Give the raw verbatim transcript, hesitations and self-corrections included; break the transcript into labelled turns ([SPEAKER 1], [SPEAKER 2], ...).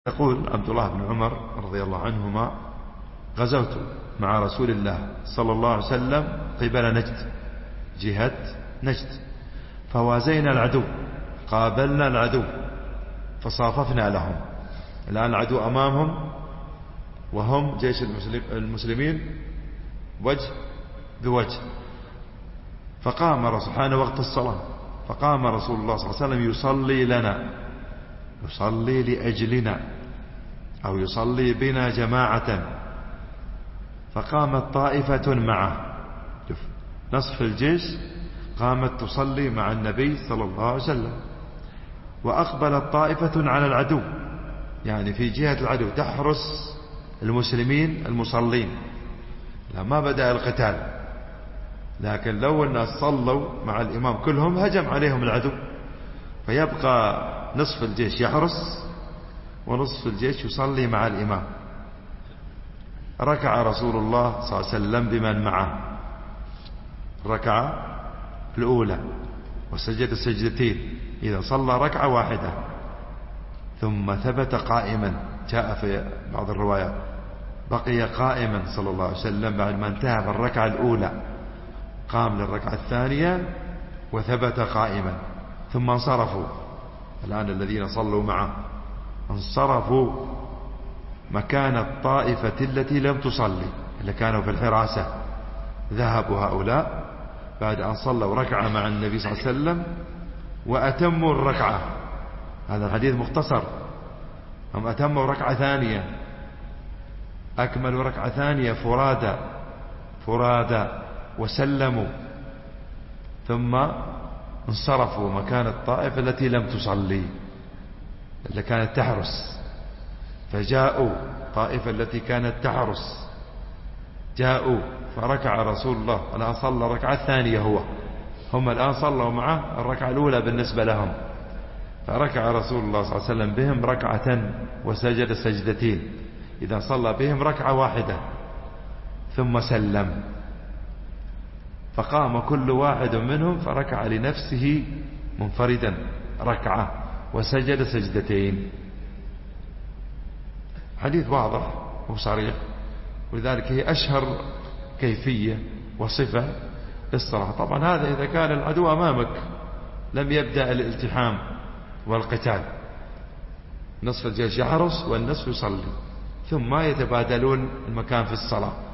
[SPEAKER 1] يقول عبد الله بن عمر رضي الله عنهما: غزوت مع رسول الله صلى الله عليه وسلم قبل نجد، جهة نجد، فوازينا العدو، قابلنا العدو فصاففنا لهم. الآن العدو أمامهم وهم جيش المسلمين وجه بوجه. فقام سبحانه وقت الصلاة، فقام رسول الله صلى الله عليه وسلم يصلي لنا، يصلي لأجلنا أو يصلي بنا جماعة. فقامت طائفة معه، نصف الجيش قامت تصلي مع النبي صلى الله عليه وسلم، وأقبلت طائفة على العدو، يعني في جهة العدو تحرس المسلمين المصلين. لما بدأ القتال، لكن لو الناس صلوا مع الإمام كلهم هجم عليهم العدو، فيبقى نصف الجيش يحرس ونصف الجيش يصلي مع الإمام. ركع رسول الله صلى الله عليه وسلم بمن معه، ركع الأولى وسجد السجدتين إذا صلى ركعة واحدة، ثم ثبت قائما. جاء في بعض الروايات بقي قائما صلى الله عليه وسلم بعد ما انتهى من الركعة الأولى، قام للركعة الثانية وثبت قائما، ثم انصرفوا. الآن الذين صلوا معه انصرفوا مكان الطائفة التي لم تصلي، اللي كانوا في الحراسة. ذهبوا هؤلاء بعد أن صلوا ركعة مع النبي صلى الله عليه وسلم وأتموا الركعة. هذا الحديث مختصر. هم أتموا ركعة ثانية، أكملوا ركعة ثانية فرادى فرادى وسلموا، ثم انصرفوا مكان الطائفة التي لم تصلي، اللي كانت تحرس. فجاءوا طائفة التي كانت تحرس، جاءوا فركع رسول الله. الآن صلى الركعة الثانية، هو هم الآن صلوا معه الركعة الأولى بالنسبة لهم. فركع رسول الله صلى الله عليه وسلم بهم ركعة وسجد سجدتين، إذا صلى بهم ركعة واحدة، ثم سلم. فقام كل واحد منهم فركع لنفسه منفردا ركعة وسجد سجدتين. حديث واضح وصريح، ولذلك هي أشهر كيفية وصفة للصلاة. طبعا هذا إذا كان العدو أمامك لم يبدأ الالتحام والقتال، نصف الجيش يحرس والنصف يصلي، ثم يتبادلون المكان في الصلاة.